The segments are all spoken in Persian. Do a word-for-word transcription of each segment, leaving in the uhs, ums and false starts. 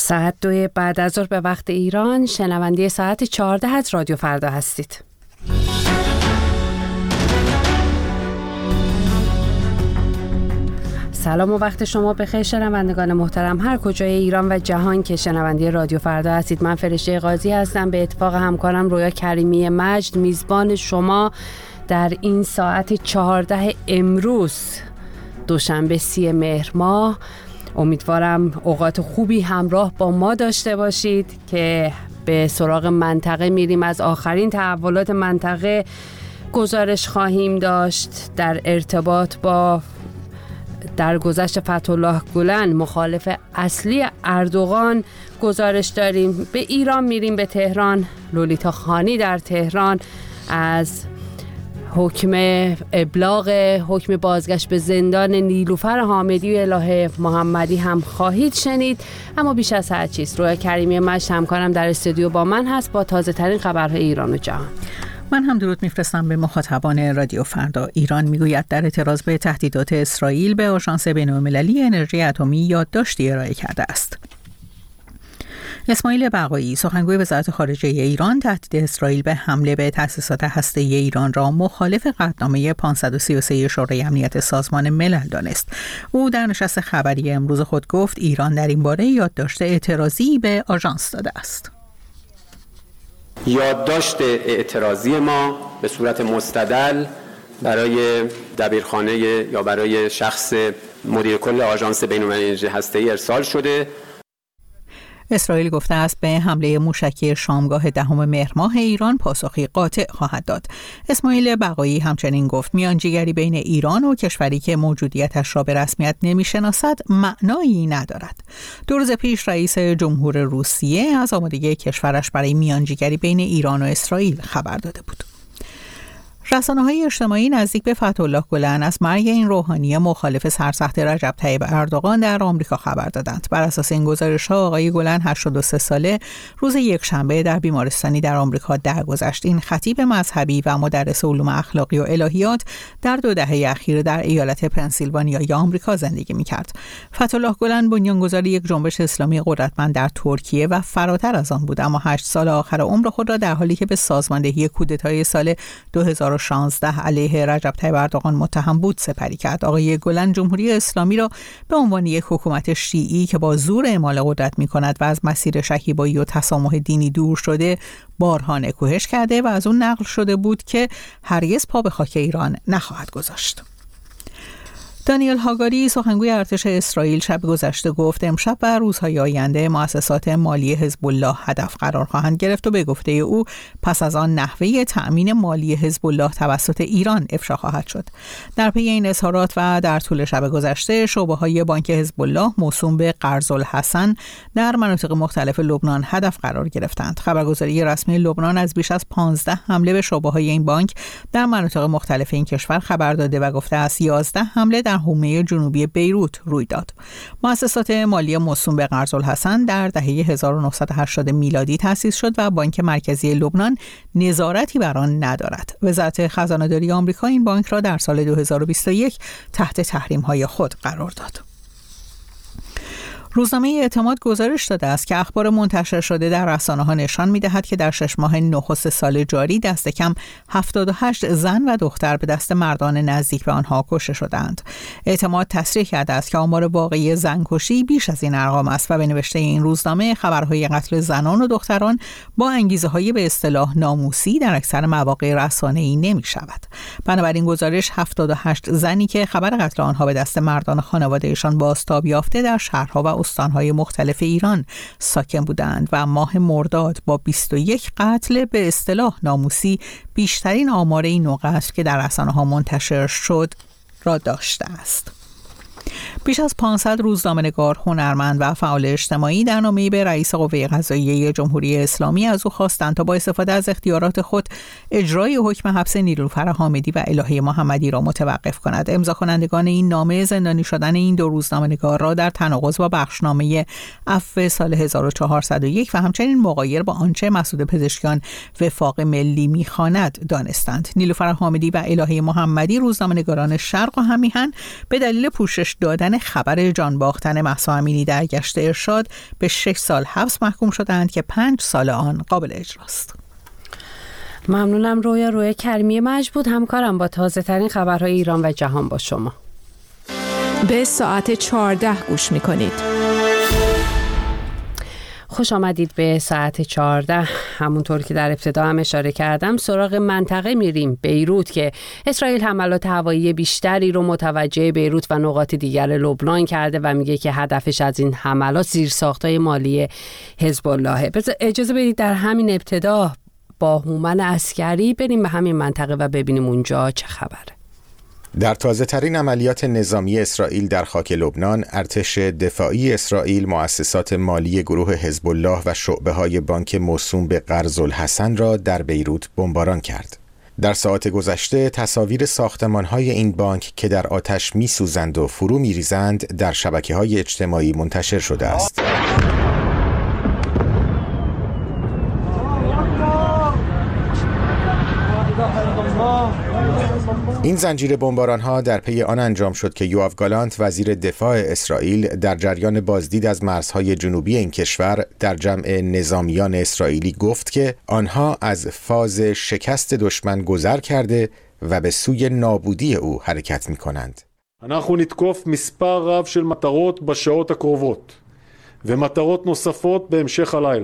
ساعت دو بعد از ظهر به وقت ایران، شنونده ساعت چهارده از رادیو فردا هستید. سلام و وقت شما بخیر شنوندگان محترم هر کجای ایران و جهان که شنونده رادیو فردا هستید. من فرشته قاضی هستم، به اتفاق همکارم رویا کریمی مجد میزبان شما در این ساعت چهارده امروز دوشنبه سی مهر ماه. امیدوارم اوقات خوبی همراه با ما داشته باشید که به سراغ منطقه میریم. از آخرین تحولات منطقه گزارش خواهیم داشت. در ارتباط با درگذشت فتح‌الله گلن مخالف اصلی اردوغان گزارش داریم. به ایران میریم، به تهران. لولیتا خانی در تهران از حکم ابلاغ حکم بازگشت به زندان نیلوفر حامدی و الهه محمدی هم خواهید شنید. اما بیش از هر چیز رویا کریمی مجد همکارم در استودیو با من هست با تازه ترین خبرهای ایران و جهان. من هم درود میفرستم به مخاطبان رادیو فردا. ایران میگوید در اعتراض به تهدیدات اسرائیل به آژانس بین‌المللی انرژی اتمی یادداشتی ارائه کرده است. اسماعیل بقایی سخنگوی وزارت خارجه ایران تهدید اسرائیل به حمله به تأسیسات هسته‌ای ایران را مخالف قطعنامه پانصد و سی و سه شورای امنیت سازمان ملل دانست. او در نشست خبری امروز خود گفت ایران در این باره یادداشت اعتراضی به آژانس داده است. یادداشت اعتراضی ما به صورت مستدل برای دبیرخانه یا برای شخص مدیر کل آژانس بین‌المللی انرژی هسته‌ای ارسال شده. اسرائیل گفته است به حمله موشکی شامگاه دهم مهر ماه ایران پاسخی قاطع خواهد داد. اسماعیل بقایی همچنین گفت میانجیگری بین ایران و کشوری که موجودیتش را به رسمیت نمیشناسد معنایی ندارد. دو روز پیش رئیس جمهور روسیه از آمادگی کشورش برای میانجیگری بین ایران و اسرائیل خبر داده بود. رسانه‌های اجتماعی نزدیک به فتح‌الله گلن از مرگ این روحانی مخالف سرسخت رجب طیب اردوغان در آمریکا خبر دادند. بر اساس این گزارش‌ها آقای گلن هشتاد و سه ساله روز یکشنبه در بیمارستانی در آمریکا درگذشت. این خطیب مذهبی و مدرس علوم اخلاقی و الهیات در دو دهه اخیر در ایالت پنسیلوانیای آمریکا زندگی می‌کرد. فتح‌الله گلن بنیانگذار یک جنبش اسلامی قدرتمند در ترکیه و فراتر از آن بود، اما هشت سال آخر عمر خود را در حالی که به سازماندهی کودتای سال دو هزار و شانزده علیه رجب طیب اردوغان متهم بود سپری کرد. آقای گلن جمهوری اسلامی را به عنوان یک حکومت شیعی که با زور اعمال قدرت می‌کند و از مسیر شکیبایی و تسامح دینی دور شده بارها نکوهش کرده و از اون نقل شده بود که هرگز پا به خاک ایران نخواهد گذاشت. دانیل هاگاری سخنگوی ارتش اسرائیل شب گذشته گفت امشب و روزهای آینده مؤسسات مالی حزب الله هدف قرار خواهند گرفت و به گفته او پس از آن نحوه تأمین مالی حزب الله توسط ایران افشا خواهد شد. در پی این اظهارات و در طول شب گذشته شعبه‌های بانک حزب الله موسوم به قرض الحسن در مناطق مختلف لبنان هدف قرار گرفتند. خبرگزاری رسمی لبنان از بیش از پانزده حمله به شعبه‌های این بانک در مناطق مختلف این کشور خبر داده و گفته است یازده حمله در حومه جنوبی بیروت روی داد. مؤسسات مالی موسوم به قرض الحسن در دهه هزار و نهصد و هشتاد میلادی تأسیس شد و بانک مرکزی لبنان نظارتی بر آن ندارد. وزارت خزانه‌داری آمریکا این بانک را در سال دو هزار و بیست و یک تحت تحریم‌های خود قرار داد. روزنامه اعتماد گزارش داده است که اخبار منتشر شده در رسانه‌ها نشان می‌دهد که در شش ماه نخست سال جاری دست کم هفتاد و هشت زن و دختر به دست مردان نزدیک به آنها کشته شدند. اعتماد تصریح کرده است که آمار واقعی زنکشی بیش از این ارقام است و به نوشته این روزنامه خبرهای قتل زنان و دختران با انگیزه‌های به اصطلاح ناموسی در اکثر مواقع رسانه‌ای نمی‌شود. بنابراین گزارش هفتاد و هشت زنی که خبر قتل آنها به دست مردان خانواده‌شان بازتاب یافته در شهرها و استانهای مختلف ایران ساکن بودند و ماه مرداد با بیست و یک قتل به اصطلاح ناموسی بیشترین آمار این نوع قتل که در رسانه‌ها منتشر شد را داشته است. بیش از پانصد روزنامه‌نگار، هنرمند و فعال اجتماعی در نامه‌ای به رئیس قوه قضاییه جمهوری اسلامی از او خواستند تا با استفاده از اختیارات خود اجرای حکم حبس نیلوفر حامدی و الهه محمدی را متوقف کند. امضا کنندگان این نامه زندانی شدن این دو روزنامه‌نگار را در تناقض با بخشنامه عفو سال هزار و چهارصد و یک و همچنین مغایر با آنچه مسعود پزشکیان وفاق ملی می‌خواند دانستند. نیلوفر حامدی و الهه محمدی روزنامه‌نگاران شرق و همیهن به دلیل پوشش گزارش دادن خبر جان باختن مهسا امینی در گشت ارشاد به شش سال حبس محکوم شدند که پنج سال آن قابل اجراست. ممنونم رویا. رویا کریمی مجد بود همکارم با تازه ترین خبرهای ایران و جهان با شما. به ساعت چهارده گوش میکنید. خوش آمدید به ساعت چهارده. همونطور که در ابتدا هم اشاره کردم سراغ منطقه میریم، بیروت، که اسرائیل حملات هوایی بیشتری رو متوجه بیروت و نقاط دیگر لبنان کرده و میگه که هدفش از این حملات زیرساخت‌های مالی حزب اللهه. اجازه بدید در همین ابتدا با هومن عسکری بریم به همین منطقه و ببینیم اونجا چه خبره. در تازه ترین عملیات نظامی اسرائیل در خاک لبنان، ارتش دفاعی اسرائیل مؤسسات مالی گروه حزب الله و شعبه‌های بانک موسوم به قرض الحسن را در بیروت بمباران کرد. در ساعات گذشته تصاویر ساختمان‌های این بانک که در آتش می‌سوزند و فرو می‌ریزند در شبکه‌های اجتماعی منتشر شده است. این زنجیره بمباران‌ها در پی آن انجام شد که یوآف گالانت وزیر دفاع اسرائیل در جریان بازدید از مرزهای جنوبی این کشور در جمع نظامیان اسرائیلی گفت که آنها از فاز شکست دشمن گذر کرده و به سوی نابودی او حرکت می‌کنند. אנחנו נתקוף מספר רב של מטרות בשעות הקרובות ומטרות נוספות בהמשך הלילה.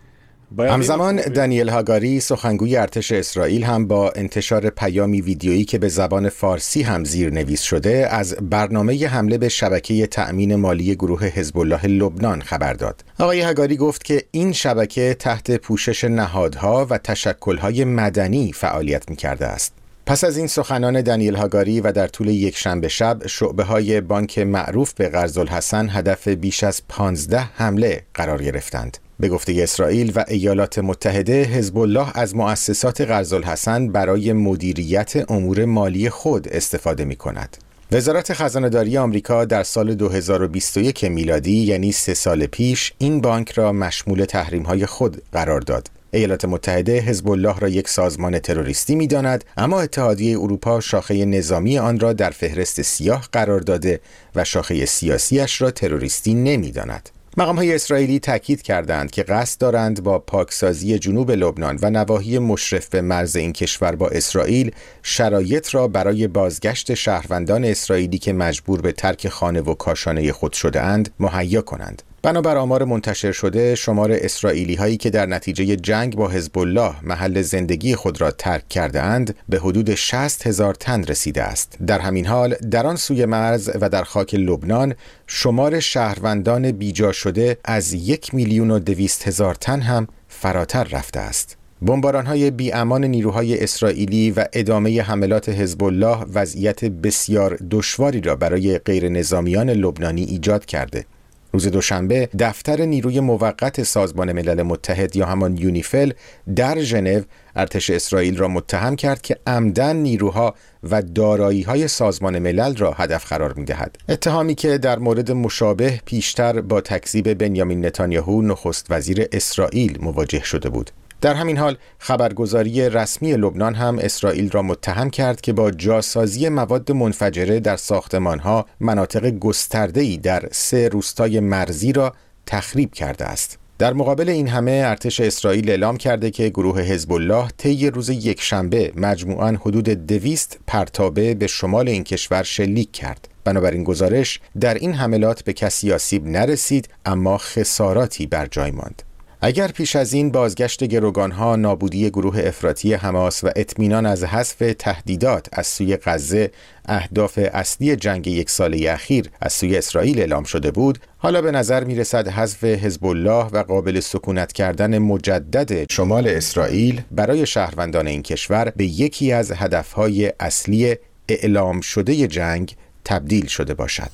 همزمان دانیل هاگاری سخنگوی ارتش اسرائیل هم با انتشار پیامی ویدیویی که به زبان فارسی هم زیرنویس شده از برنامه حمله به شبکه تأمین مالی گروه حزب الله لبنان خبر داد. آقای هاگاری گفت که این شبکه تحت پوشش نهادها و تشکل‌های مدنی فعالیت می‌کرده است. پس از این سخنان دانیل هاگاری و در طول یک شنبه شب شعبه‌های بانک معروف به قرض الحسن هدف بیش از پانزده حمله قرار گرفتند. به گفته اسرائیل و ایالات متحده، حزب الله از مؤسسات قرض الحسن برای مدیریت امور مالی خود استفاده می کند. وزارت خزانه‌داری آمریکا در سال دو هزار و بیست و یک میلادی، یعنی سه سال پیش، این بانک را مشمول تحریم‌های خود قرار داد. ایالات متحده حزب الله را یک سازمان تروریستی می‌داند، اما اتحادیه اروپا شاخه نظامی آن را در فهرست سیاه قرار داده و شاخه سیاسیش را تروریستی نمی‌داند. مقام‌های اسرائیلی تاکید کردند که قصد دارند با پاکسازی جنوب لبنان و نواحی مشرف به مرز این کشور با اسرائیل شرایط را برای بازگشت شهروندان اسرائیلی که مجبور به ترک خانه و کاشانه خود شده‌اند مهیا کنند. بنابر آمار منتشر شده، شمار اسرائیلی هایی که در نتیجه جنگ با حزب الله محل زندگی خود را ترک کرده اند به حدود شصت هزار تن رسیده است. در همین حال در آن سوی مرز و در خاک لبنان شمار شهروندان بیجا شده از یک میلیون و دویست هزار تن هم فراتر رفته است. بمباران‌های بی‌امان نیروهای اسرائیلی و ادامه حملات حزب الله وضعیت بسیار دشواری را برای غیر نظامیان لبنانی ایجاد کرده. روز دوشنبه دفتر نیروی موقت سازمان ملل متحد یا همان یونیفل در ژنو ارتش اسرائیل را متهم کرد که عمدن نیروها و دارایی‌های سازمان ملل را هدف قرار می‌دهد. اتهامی که در مورد مشابه پیشتر با تکذیب بنیامین نتانیاهو نخست وزیر اسرائیل مواجه شده بود. در همین حال خبرگزاری رسمی لبنان هم اسرائیل را متهم کرد که با جاسازی مواد منفجره در ساختمان‌ها مناطق گسترده‌ای در سه روستای مرزی را تخریب کرده است. در مقابل این همه ارتش اسرائیل اعلام کرده که گروه حزب الله طی روز یکشنبه مجموعاً حدود دویست پرتابه به شمال این کشور شلیک کرد. بنابراین گزارش در این حملات به کسی آسیب نرسید، اما خساراتی بر جای ماند. اگر پیش از این بازگشت گروگانها، نابودی گروه افراطی حماس و اطمینان از حذف تهدیدات از سوی غزه اهداف اصلی جنگ یک ساله اخیر از سوی اسرائیل اعلام شده بود، حالا به نظر می رسد حذف حزب الله و قابل سکونت کردن مجدد شمال اسرائیل برای شهروندان این کشور به یکی از هدفهای اصلی اعلام شده جنگ تبدیل شده باشد.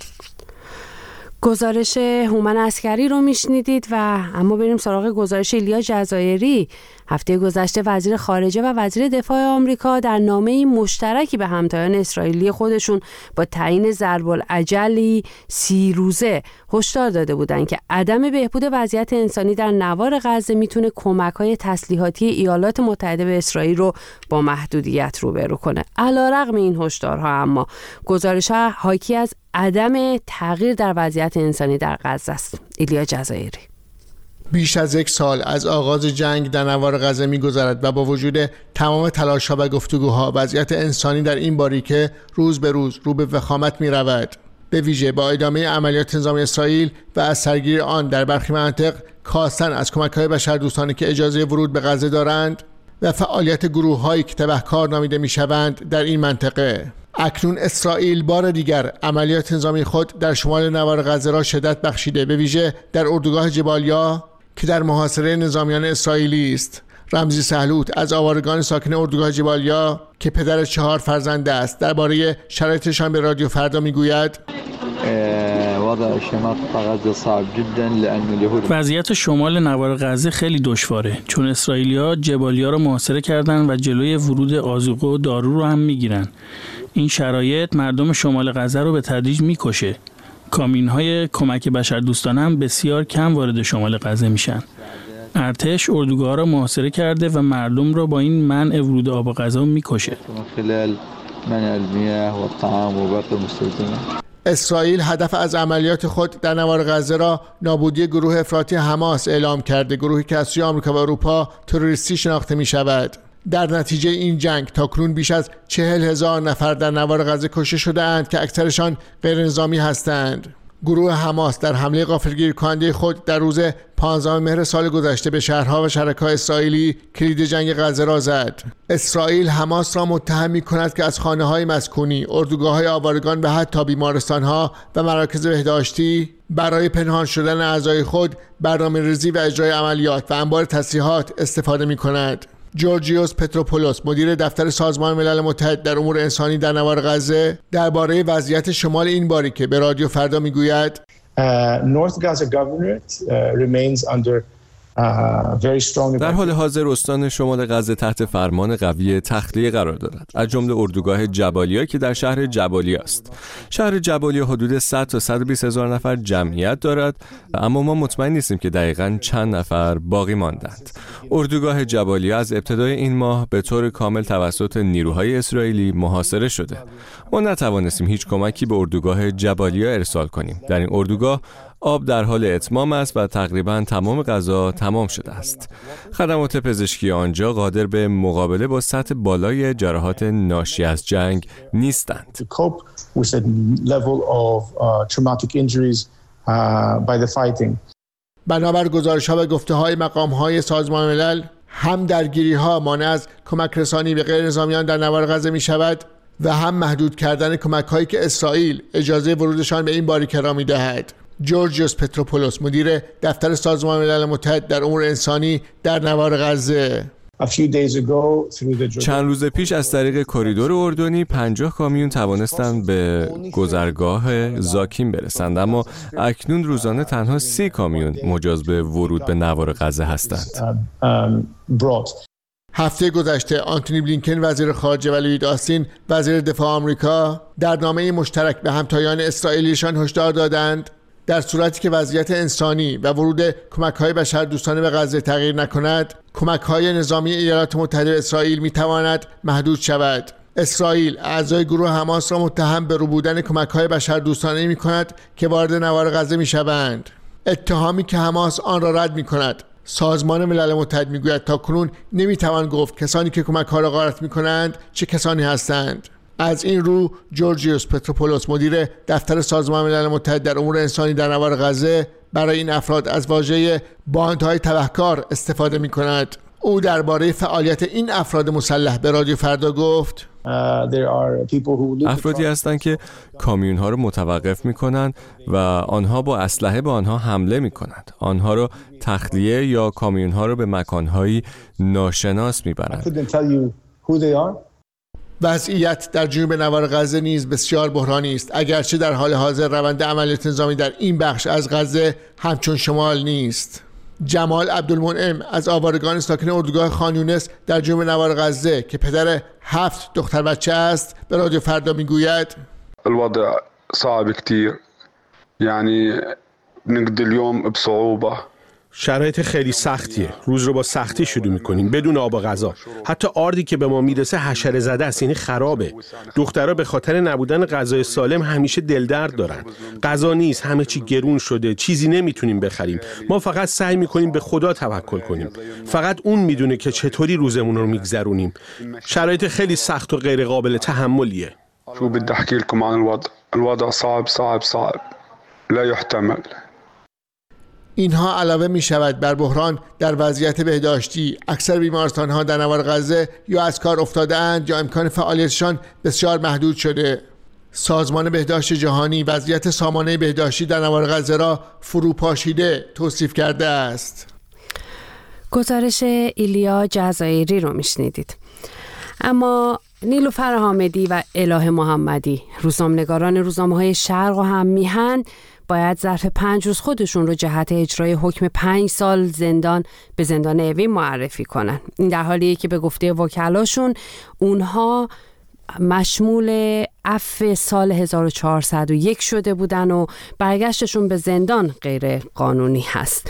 گزارش هومن عسکری رو میشنیدید و اما بریم سراغ گزارش ایلیا جزایری. هفته گذشته وزیر خارجه و وزیر دفاع آمریکا در نامه‌ای مشترکی به همتایان اسرائیلی خودشون با تعیین ضرب الاجلی سی روزه هشدار داده بودند که عدم بهبود وضعیت انسانی در نوار غزه میتونه کمک‌های تسلیحاتی ایالات متحده به اسرائیل رو با محدودیت روبرو کنه. علیرغم این هشدارها اما گزارش‌ها حاکی از عدم تغییر در وضعیت انسانی در غزه است. ایلیا جزایری. بیش از یک سال از آغاز جنگ در نوار غزه می‌گذرد و با وجود تمام تلاش‌ها و گفتگوها وضعیت انسانی در این باریکه روز به روز رو به وخامت می‌رود. به ویژه با ادامه عملیات نظامی اسرائیل و از سرگیری آن در برخی مناطق کاستن از کمک‌های بشردوستانه که اجازه ورود به غزه دارند و فعالیت گروه‌هایی که تبهکار نامیده می‌شوند در این منطقه. اکنون اسرائیل بار دیگر عملیات نظامی خود در شمال نوار غزه را شدت بخشیده، به ویژه در اردوگاه جبالیا که در محاصره نظامیان اسرائیلی است. رمزی سهلوت از آوارگان ساکن اردوگاه جبالیا که پدر چهار فرزند است درباره شرایطشان به رادیو فردا میگوید: وضعیت شمال نوار غزه خیلی دشواره، چون اسرائیلی‌ها جبالیا را محاصره کردند و جلوی ورود آذوقه و دارو رو هم میگیرن. این شرایط مردم شمال غزه رو به تدریج میکشه. کامیون‌های کمک بشردوستانه هم بسیار کم وارد شمال غزه میشن. ارتش اردوگاه را محاصره کرده و مردم را با این منع ورود آب غذا میکشه. اسرائیل هدف از عملیات خود در نوار غزه را نابودی گروه افراطی حماس اعلام کرده، گروهی که از سوی آمریکا و اروپا تروریستی شناخته می شود. در نتیجه این جنگ تاکنون بیش از چهل هزار نفر در نوار غزه کشته شده اند که اکثرشان غیر نظامی هستند. گروه حماس در حمله غافلگیر کننده خود در روز پانزدهم مهر سال گذشته به شهرها و شهرک‌های اسرائیلی کلید جنگ غزه را زد. اسرائیل حماس را متهم می‌کند که از خانه‌های مسکونی، اردوگاه‌های آوارگان و حتی بیمارستان‌ها و مراکز بهداشتی برای پنهان شدن اعضای خود برنامه‌ریزی و اجرای عملیات و انبار تسلیحات استفاده می‌کند. جورجیوس پتروپولوس مدیر دفتر سازمان ملل متحد در امور انسانی در نوار غزه درباره وضعیت شمال این باریکه به رادیو فردا میگوید: در حال حاضر استان شمال غزه تحت فرمان قوی تخلیه قرار دارد، از جمله اردوگاه جبالیا که در شهر جبالیا است. شهر جبالیا حدود صد تا صد و بیست هزار نفر جمعیت دارد، اما ما مطمئن نیستیم که دقیقاً چند نفر باقی ماندند. اردوگاه جبالیا از ابتدای این ماه به طور کامل توسط نیروهای اسرائیلی محاصره شده. ما نتوانستیم هیچ کمکی به اردوگاه جبالیا ارسال کنیم. در این اردوگاه آب در حال اتمام است و تقریباً تمام غذا تمام شده است. خدمات پزشکی آنجا قادر به مقابله با سطح بالای جراحات ناشی از جنگ نیستند. بنابر گزارش‌ها و گفته‌های مقام‌های سازمان ملل، هم درگیری‌ها مانع از کمک رسانی به غیر نظامیان در نوار غزه می‌شود و هم محدود کردن کمک‌هایی که اسرائیل اجازه ورودشان به این باریکه را می‌دهد. جورجیوس پتروپولوس مدیر دفتر سازمان ملل متحد در امور انسانی در نوار غزه: چند روز پیش از طریق کریدور اردنی پنجاه کامیون توانستند به گذرگاه زاکین برسند، اما اکنون روزانه تنها سی کامیون مجاز به ورود به نوار غزه هستند. هفته گذشته آنتونی بلینکن وزیر خارجه و لوید آستین وزیر دفاع آمریکا در نامه مشترک به همتایان اسرائیلیشان هشدار دادند در صورتی که وضعیت انسانی و ورود کمک‌های بشردوستانه به غزه تغییر نکند، کمک‌های نظامی ایالات متحده اسرائیل می‌تواند محدود شود. اسرائیل اعضای گروه حماس را متهم به ربودن کمک‌های بشردوستانه می‌کند که وارد نوار غزه می‌شوند. اتهامی که حماس آن را رد می‌کند. سازمان ملل متحد می‌گوید تاکنون نمی‌توان گفت کسانی که کمک‌ها را غارت می‌کنند چه کسانی هستند. از این رو جورجیوس پتروپولوس مدیر دفتر سازمان ملل متحد در امور انسانی در نوار غزه برای این افراد از واژه باندهای تبهکار استفاده می کند. او درباره فعالیت این افراد مسلح به رادیو فردا گفت: افرادی هستند که کامیون ها را متوقف می کنند و آنها با اسلحه به آنها حمله می کنند. آنها را تخلیه یا کامیون ها را به مکانهایی ناشناس می برند. وضعیت در جنوب نوار غزه نیز بسیار بحرانی است، اگرچه در حال حاضر روند عملیات نظامی در این بخش از غزه همچون شمال نیست. جمال عبدالمنعم از آوارگان ساکن اردوگاه خان یونس در جنوب نوار غزه که پدر هفت دختر بچه است به رادیو فردا میگوید: الوضع صعب كتير يعني نقضي اليوم بصعوبة. شرایط خیلی سختیه. روز رو با سختی شروع میکنیم بدون آب و غذا. حتی آردی که به ما میرسه حشره زده است، یعنی خرابه. دخترها به خاطر نبودن غذای سالم همیشه دلدرد دارن. غذا نیست، همه چی گرون شده، چیزی نمیتونیم بخریم. ما فقط سعی میکنیم به خدا توکل کنیم. فقط اون میدونه که چطوری روزمون رو میگذرونیم. شرایط خیلی سخت و غیر قابل تحملیه. شو بدي احكي لكم عن الوضع الوضع صعب صعب صعب لا يحتمل. اینها علاوه می شود بر بحران در وضعیت بهداشتی. اکثر بیمارستان‌ها در نوار غزه یا از کار افتاده‌اند یا امکان فعالیتشان بسیار محدود شده. سازمان بهداشت جهانی وضعیت سامانه بهداشتی در نوار غزه را فروپاشیده توصیف کرده است. گزارش ایلیا جزایری رو میشنیدید. اما نیلوفر حامدی و اله محمدی، روزنامه‌نگاران روزنامه‌های شرق و هم میهن، باید ظرف پنج روز خودشون رو جهت اجرای حکم پنج سال زندان به زندان اوین معرفی کنن. این در حالیه که به گفته وکلاشون اونها مشمول عفو سال هزار و چهارصد و یک شده بودن و برگشتشون به زندان غیر قانونی هست.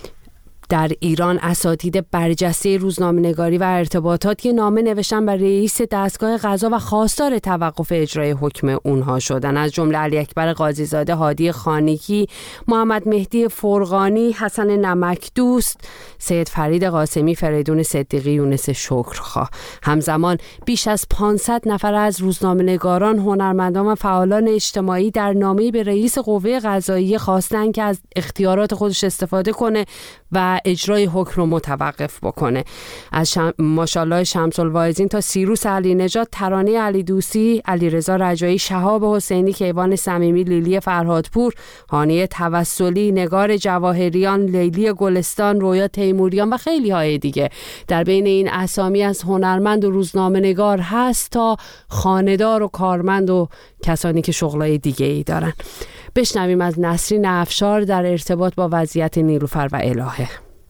در ایران اساتید برجسته روزنامه‌نگاری و ارتباطات یه نامه نوشتن بر رئیس دستگاه قضا و خواستار توقف اجرای حکم اونها شدن، از جمله علی اکبر قاضیزاده، هادی خانیکی، محمد مهدی فرغانی، حسن نمکدوست، سید فرید قاسمی، فریدون صدیقی، یونس شکرخواه. همزمان بیش از پانصد نفر از روزنامه‌نگاران، هنرمندان و فعالان اجتماعی در نامه‌ای به رئیس قوه قضاییه خواستن که از اختیارات خودش استفاده کنه و اجرای حکم رو متوقف بکنه. از شم... ماشاءالله شمس الواعظین تا سیروس علی نژاد، ترانه علی دوسی، علیرضا رجایی، شهاب حسینی، کیوان صمیمی، لیلی فرهادپور، هانیه توسلی، نگار جواهریان، لیلی گلستان، رویا تیموریان و خیلی های دیگه. در بین این اسامی از هنرمند و روزنامه‌نگار هست تا خانه‌دار و کارمند و کسانی که شغلای دیگه ای دارن. بشنویم از نسرین افشار در ارتباط با وضعیت نیلوفر و الهه.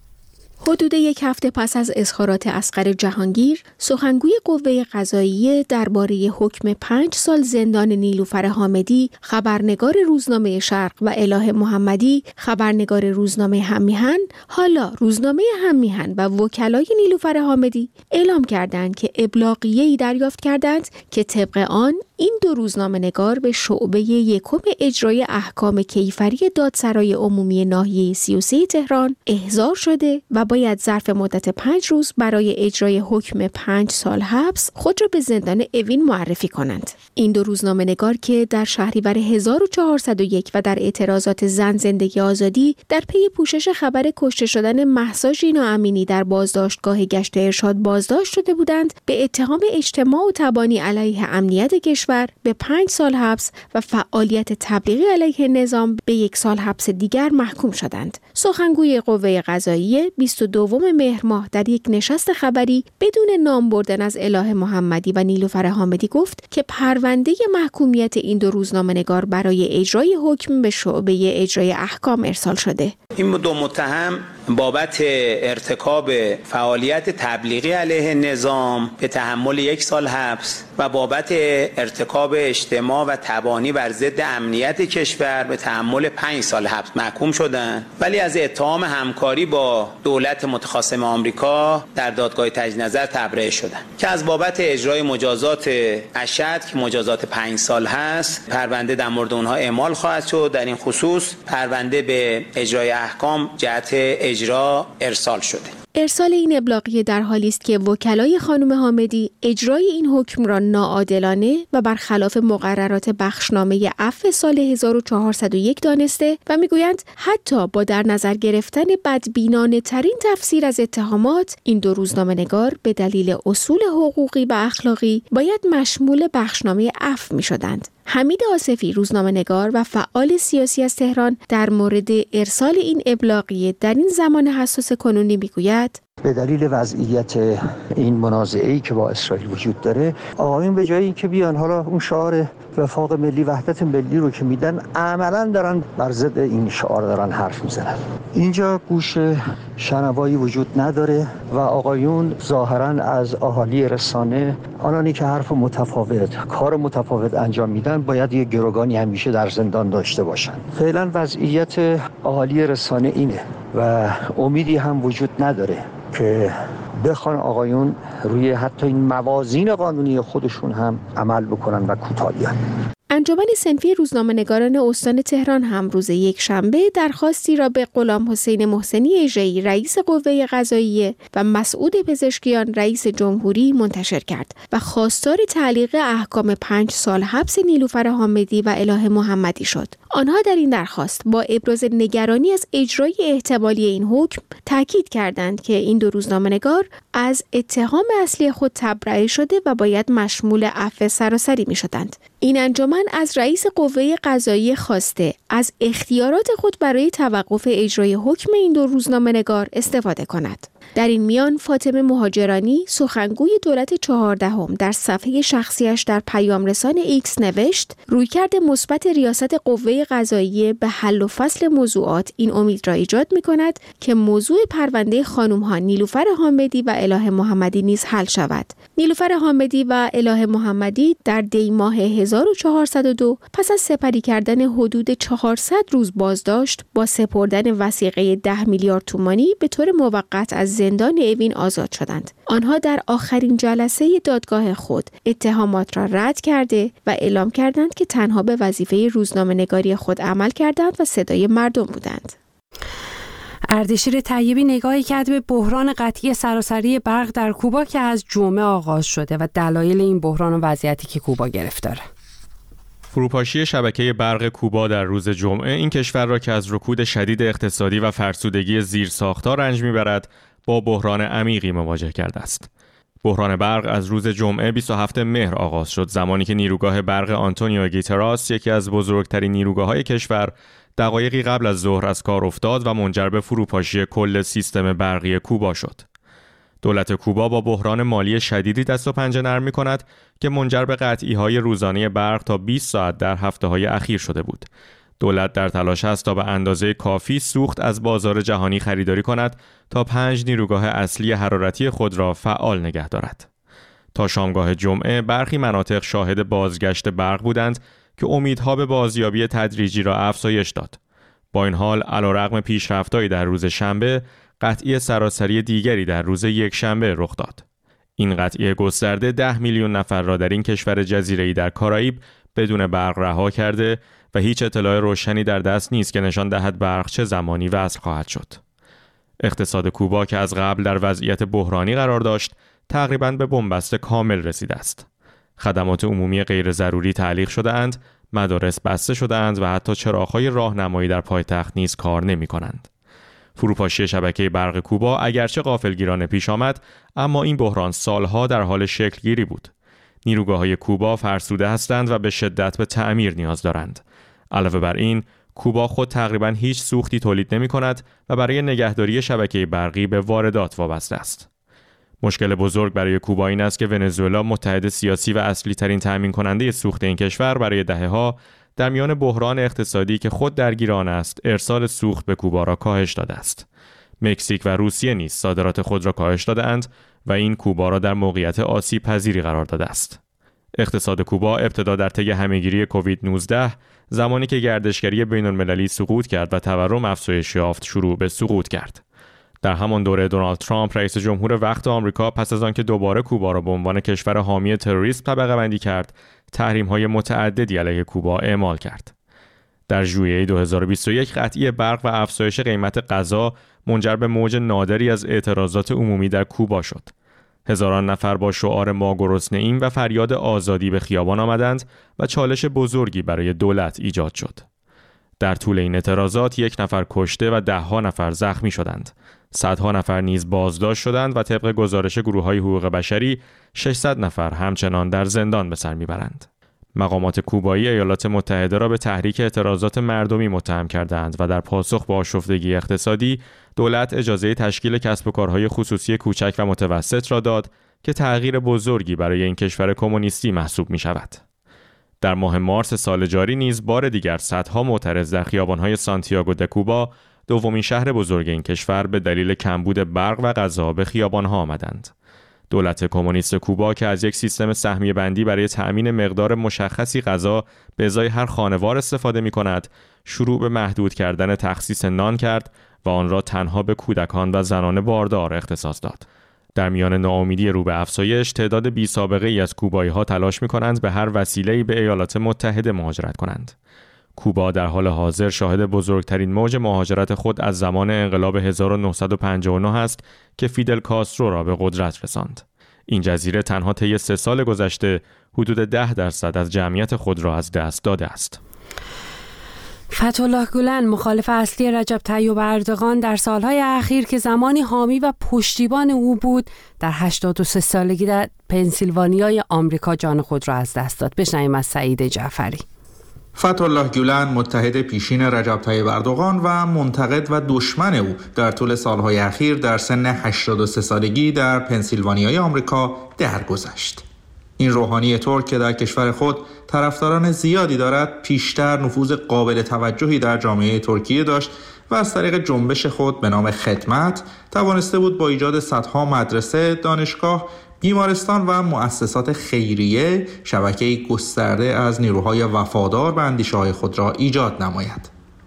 حدود یک هفته پس از اظهارات اصغر جهانگیر، سخنگوی قوه قضاییه درباره حکم پنج سال زندان نیلوفر حامدی، خبرنگار روزنامه شرق و اله محمدی، خبرنگار روزنامه هممیهن، حالا روزنامه هممیهن و وکلای نیلوفر حامدی اعلام کردند که ابلاغیه‌ای دریافت کردند که طبق آن این دو روزنامه‌نگار به شعبه یکم اجرای احکام کیفری دادسرای عمومی ناحیه سی و سه تهران احضار شده و باید ظرف مدت پنج روز برای اجرای حکم پنج سال حبس خود را به زندان اوین معرفی کنند. این دو روزنامه‌نگار که در شهریور هزار و چهارصد و یک و در اعتراضات زن زندگی آزادی در پی پوشش خبر کشته شدن مهسا ژینا امینی در بازداشتگاه گشت ارشاد بازداشت شده بودند، به اتهام اجتماع و تبانی علیه امنیت کشور به پنج سال حبس و فعالیت تبلیغی علیه نظام به یک سال حبس دیگر محکوم شدند. سخنگوی قوه قضاییه بیست و دوم مهر ماه در یک نشست خبری بدون نام بردن از اله محمدی و نیلوفر حامدی گفت که پرونده محکومیت این دو روزنامه‌نگار برای اجرای حکم به شعبه اجرای احکام ارسال شده. این دو متهم بابت ارتکاب فعالیت تبلیغی علیه نظام به تحمل یک سال حبس و بابت ارتکاب اجتماع و تبانی بر ضد امنیت کشور به تحمل پنج سال حبس محکوم شدند، ولی از اتهام همکاری با دولت متخاصم آمریکا در دادگاه تجدید نظر تبرئه شدند که از بابت اجرای مجازات اشد که مجازات پنج سال هست پرونده در مورد اونها اعمال خواهد شد. در این خصوص پرونده به اجرای احکام جهت اجرا ارسال شده. ارسال این ابلاغیه در حالی است که وکلای خانم حامدی اجرای این حکم را ناعادلانه و برخلاف مقررات بخشنامه عفو سال هزار و چهارصد و یک دانسته و میگویند حتی با در نظر گرفتن بدبینانه ترین تفسیر از اتهامات، این دو روزنامه‌نگار به دلیل اصول حقوقی و اخلاقی باید مشمول بخشنامه عفو میشدند. حمید آصفی، روزنامه‌نگار و فعال سیاسی از تهران، در مورد ارسال این ابلاغیه در این زمان حساس کنونی میگوید: به دلیل وضعیت این منازعه‌ای که با اسرائیل وجود داره، آقایون به جای اینکه بیان حالا اون شعار وفاق ملی، وحدت ملی رو که میدن، عملاً دارن بر ضد این شعار دارن حرف میزنن. اینجا گوش شنوایی وجود نداره و آقایون ظاهراً از اهالی رسانه، آنانی که حرف متفاوت، کار متفاوت انجام میدن، باید یه گروگانی همیشه در زندان داشته باشن. فعلا وضعیت اهالی رسانه اینه و امیدی هم وجود نداره که بخوان آقایون روی حتی این موازین قانونی خودشون هم عمل بکنن و کوتاه بیان. انجمن صنفی روزنامه‌نگاران استان تهران هم روز یک شنبه درخواستی را به غلام حسین محسنی اژه‌ای رئیس قوه قضاییه و مسعود پزشکیان رئیس جمهوری منتشر کرد و خواستار تعلیق احکام پنج سال حبس نیلوفر حامدی و اله محمدی شد. آنها در این درخواست با ابراز نگرانی از اجرای احتمالی این حکم تاکید کردند که این دو روزنامه‌نگار از اتهام اصلی خود تبرئه شده و باید مشمول عفو سراسری می‌شدند. این انجمن از رئیس قوه قضاییه خواسته از اختیارات خود برای توقف اجرای حکم این دو روزنامه‌نگار استفاده کند. در این میان فاطمه مهاجرانی سخنگوی دولت چهاردهم در صفحه شخصیش در پیام رسان ایکس نوشت رویکرد مثبت ریاست قوه قضاییه به حل و فصل موضوعات این امید را ایجاد می‌کند که موضوع پرونده خانم‌ها نیلوفر حامدی و اله محمدی نیز حل شود. نیلوفر حامدی و اله محمدی در دی ماه هزار و چهارصد و دو پس از سپری کردن حدود چهارصد روز بازداشت با سپردن وثیقه ده میلیارد تومانی به طور موقت از زندان اوین آزاد شدند. آنها در آخرین جلسه دادگاه خود اتهامات را رد کرده و اعلام کردند که تنها به وظیفه روزنامه‌نگاری خود عمل کردند و صدای مردم بودند. اردشیر طیبی نگاهی کرد به بحران قطعی سراسری برق در کوبا که از جمعه آغاز شده و دلایل این بحران و وضعیتی که کوبا گرفتاره. فروپاشی شبکه برق کوبا در روز جمعه این کشور را که از رکود شدید اقتصادی و فرسودگی زیرساخت‌ها رنج می‌برد با بحران عمیقی مواجه کرده است. بحران برق از روز جمعه بیست و هفتم مهر آغاز شد، زمانی که نیروگاه برق آنتونیو گیتراس، یکی از بزرگترین نیروگاه‌های کشور، دقایقی قبل از ظهر از کار افتاد و منجر به فروپاشی کل سیستم برقی کوبا شد. دولت کوبا با بحران مالی شدیدی دست و پنجه نرم می‌کند که منجر به قطعی‌های روزانه برق تا بیست ساعت در هفته‌های اخیر شده بود. دولت در تلاش است تا به اندازه کافی سوخت از بازار جهانی خریداری کند تا پنج نیروگاه اصلی حرارتی خود را فعال نگه دارد. تا شامگاه جمعه برخی مناطق شاهد بازگشت برق بودند که امیدها به بازیابی تدریجی را افزایش داد. با این حال علیرغم پیشرفت‌هایی در روز شنبه، قطعی سراسری دیگری در روز یک شنبه رخ داد. این قطعی گسترده ده میلیون نفر را در این کشور جزیره‌ای در کارائیب بدون برق رها کرده و هیچ اطلاع روشنی در دست نیست که نشان دهد برق چه زمانی وصل خواهد شد. اقتصاد کوبا که از قبل در وضعیت بحرانی قرار داشت، تقریباً به بنبست کامل رسیده است. خدمات عمومی غیر ضروری تعلیق شده اند، مدارس بسته شده اند و حتی چراغ‌های راهنمایی در پایتخت نیز کار نمی‌کنند. فروپاشی شبکه برق کوبا اگرچه غافلگیرانه پیش آمد، اما این بحران سالها در حال شکلگیری بود. نیروگاه‌های کوبا فرسوده هستند و به شدت به تعمیر نیاز دارند. علاوه بر این، کوبا خود تقریباً هیچ سوختی تولید نمی‌کند و برای نگهداری شبکه برقی به واردات وابسته است. مشکل بزرگ برای کوبا این است که ونزوئلا متحد سیاسی و اصلی ترین تامین کننده سوخت این کشور برای دهه‌ها در میان بحران اقتصادی که خود درگیر آن است، ارسال سوخت به کوبا را کاهش داده است. مکزیک و روسیه نیز صادرات خود را کاهش داده اند و این کوبا را در موقعیت آسیب پذیری قرار داده است. اقتصاد کوبا ابتدا در طی همهگیری کووید نوزده، زمانی که گردشگری بین‌المللی سقوط کرد و تورم افزایش یافت، شروع به سقوط کرد. در همان دوره دونالد ترامپ رئیس جمهور وقت آمریکا پس از آنکه دوباره کوبا را به عنوان کشور حامی تروریسم طبقه بندی کرد، تحریم‌های متعددی علیه کوبا اعمال کرد. در ژوئیه دو هزار و بیست و یک قطعی برق و افزایش قیمت غذا منجر به موج نادری از اعتراضات عمومی در کوبا شد. هزاران نفر با شعار ما گرسنه‌ایم و فریاد آزادی به خیابان آمدند و چالش بزرگی برای دولت ایجاد شد. در طول این اعتراضات یک نفر کشته و ده ها نفر زخمی شدند. صدها نفر نیز بازداشت شدند و طبق گزارش گروه‌های حقوق بشری ششصد نفر همچنان در زندان به سر میبرند. مقامات کوبایی ایالات متحده را به تحریک اعتراضات مردمی متهم کردند و در پاسخ به آشفتگی اقتصادی دولت اجازه تشکیل کسب و کارهای خصوصی کوچک و متوسط را داد که تغییر بزرگی برای این کشور کمونیستی محسوب می شود. در ماه مارس سال جاری نیز بار دیگر صدها معترض در خیابان‌های سانتیاگو د کوبا، دومین شهر بزرگ این کشور، به دلیل کمبود برق و غذا به خیابان‌ها آمدند. دولت کمونیست کوبا که از یک سیستم سهمیه بندی برای تأمین مقدار مشخصی غذا به ازای هر خانوار استفاده می کند، شروع به محدود کردن تخصیص نان کرد و آن را تنها به کودکان و زنان باردار اختصاص داد. در میان ناامیدی رو به افزایش، تعداد بی سابقه ای از کوبایی‌ها تلاش می‌کنند به هر وسیله‌ای به ایالات متحده مهاجرت کنند. کوبا در حال حاضر شاهد بزرگترین موج مهاجرت خود از زمان انقلاب هزار و نهصد و پنجاه و نه است که فیدل کاسترو را به قدرت رساند. این جزیره تنها طی سه سال گذشته حدود ده درصد از جمعیت خود را از دست داده است. فتح‌الله گولن، مخالف اصلی رجب طیب اردوغان، در سالهای اخیر که زمانی حامی و پشتیبان او بود، در هشتاد و سه سالگی در پنسیلوانیای آمریکا جان خود را از دست داد. بشنویم از سعید جعفری. فتح‌الله گولن، متحد پیشین رجب طیب اردوغان و منتقد و دشمن او، در طول سالهای اخیر در سن هشتاد و سه سالگی در پنسیلوانیای آمریکا درگذشت. این روحانی ترک که در کشور خود طرفداران زیادی دارد، پیشتر نفوذ قابل توجهی در جامعه ترکیه داشت و از طریق جنبش خود به نام خدمت توانسته بود با ایجاد صدها مدرسه، دانشگاه، بیمارستان و مؤسسات خیریه شبکه‌ای گسترده از نیروهای وفادار به اندیشه‌های خود را ایجاد نماید.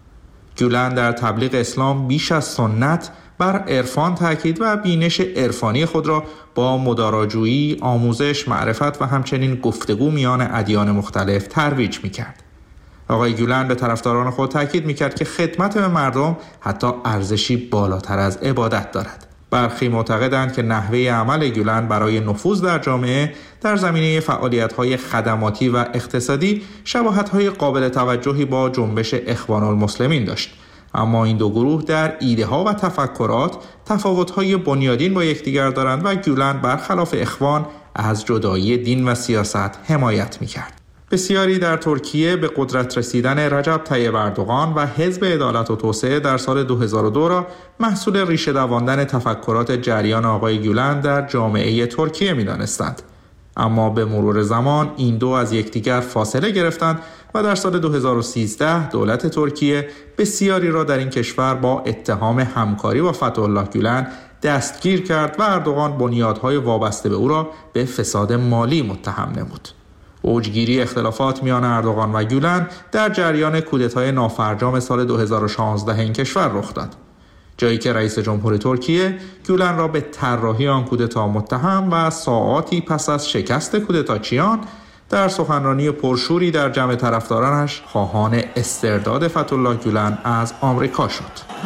گولن در تبلیغ اسلام بیش از سنت بر عرفان تاکید و بینش عرفانی خود را با مداراجویی، آموزش، معرفت و همچنین گفتگو میان ادیان مختلف ترویج می‌کرد. آقای گولن به طرفداران خود تاکید می‌کرد که خدمت به مردم حتی ارزشی بالاتر از عبادت دارد. برخی معتقدند که نحوه عمل گولن برای نفوذ در جامعه در زمینه فعالیت‌های خدماتی و اقتصادی شباهت‌های قابل توجهی با جنبش اخوان المسلمین داشت، اما این دو گروه در ایده‌ها و تفکرات تفاوت‌های بنیادین با یکدیگر دارند و گولن برخلاف اخوان از جدایی دین و سیاست حمایت می‌کرد. بسیاری در ترکیه به قدرت رسیدن رجب طیب اردوغان و حزب عدالت و توسعه در سال دو هزار و دو را محصول ریشه دواندن تفکرات جریان آقای گولن در جامعه ترکیه می‌دانستند. اما به مرور زمان این دو از یکدیگر فاصله گرفتند و در سال دو هزار و سیزده دولت ترکیه بسیاری را در این کشور با اتهام همکاری با فتح‌الله گولن دستگیر کرد و اردوغان بنیادهای وابسته به او را به فساد مالی متهم نمود. اوجگیری اختلافات میان اردوغان و گولن در جریان کودتای نافرجام سال دو هزار و شانزده این کشور رخ داد، جایی که رئیس جمهور ترکیه گولن را به طراحی آن کودتا متهم و ساعاتی پس از شکست کودتاچیان در سخنرانی پرشوری در جمع طرفدارانش خواهان استرداد فتح‌الله گولن از آمریکا شد.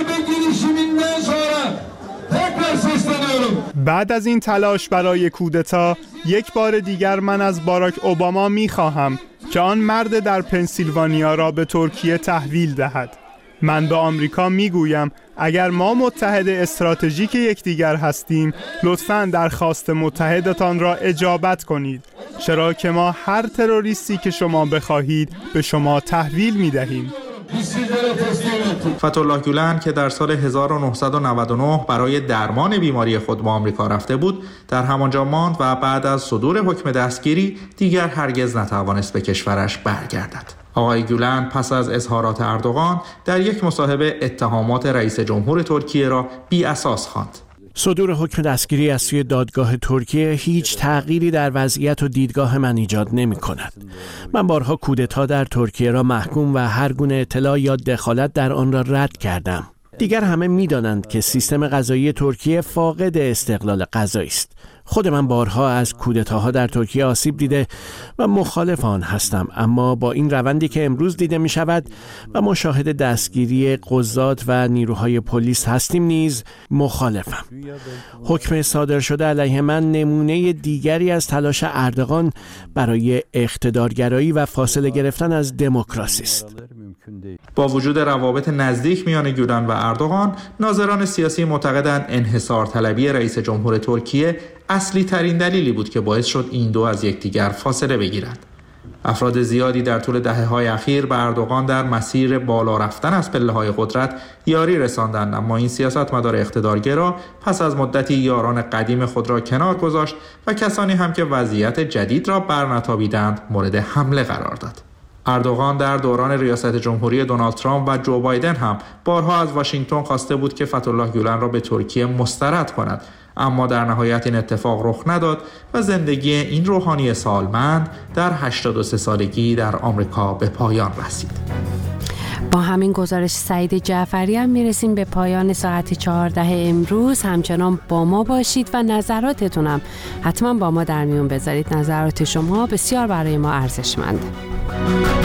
بعد از این تلاش برای کودتا، یک بار دیگر من از باراک اوباما می‌خواهم که آن مرد در پنسیلوانیا را به ترکیه تحویل دهد. من به آمریکا میگویم اگر ما متحد استراتژیک یکدیگر هستیم، لطفاً درخواست متحدتان را اجابت کنید، چرا که ما هر تروریستی که شما بخواهید به شما تحویل می‌دهیم. فتح‌الله گولن که در سال هزار و نهصد و نود و نه برای درمان بیماری خود به آمریکا رفته بود، در همانجا ماند و بعد از صدور حکم دستگیری دیگر هرگز نتوانست به کشورش برگردد. آقای گولن پس از اظهارات اردوغان در یک مصاحبه اتهامات رئیس جمهور ترکیه را بی اساس خواند. صدور حکم دستگیری از سوی دادگاه ترکیه هیچ تغییری در وضعیت و دیدگاه من ایجاد نمی کند. من بارها کودتا در ترکیه را محکوم و هر گونه اطلاع یا دخالت در آن را رد کردم. دیگر همه می دانند که سیستم قضایی ترکیه فاقد استقلال قضایی است. خود من بارها از کودتاها در ترکیه آسیب دیده و مخالف آن هستم، اما با این روندی که امروز دیده می شود و مشاهده دستگیری قضات و نیروهای پلیس هستیم نیز مخالفم. حکم صادر شده علیه من نمونه دیگری از تلاش اردوغان برای اقتدارگرایی و فاصله گرفتن از دموکراسی است. با وجود روابط نزدیک میان گولن و اردوغان، ناظران سیاسی معتقدند انحصار طلبی رئیس جمهور ترکیه اصلی ترین دلیلی بود که باعث شد این دو از یکدیگر فاصله بگیرند. افراد زیادی در طول دهه‌های اخیر به اردوغان در مسیر بالا رفتن از پله‌های قدرت یاری رساندند، اما این سیاستمدار اقتدارگرا پس از مدتی یاران قدیم خود را کنار گذاشت و کسانی هم که وضعیت جدید را برنتابیدند مورد حمله قرار داد. اردوغان در دوران ریاست جمهوری دونالد ترامپ و جو بایدن هم بارها از واشنگتن خواسته بود که فتح‌الله گولن را به ترکیه مسترد کند، اما در نهایت این اتفاق رخ نداد و زندگی این روحانی سالمند در هشتاد و سه سالگی در آمریکا به پایان رسید. با همین گزارش سعید جعفری هم میرسیم به پایان ساعت چهارده امروز. همچنان با ما باشید و نظراتتونم حتما با ما در میون بذارید. نظرات شما بسیار برای ما ارزشمنده.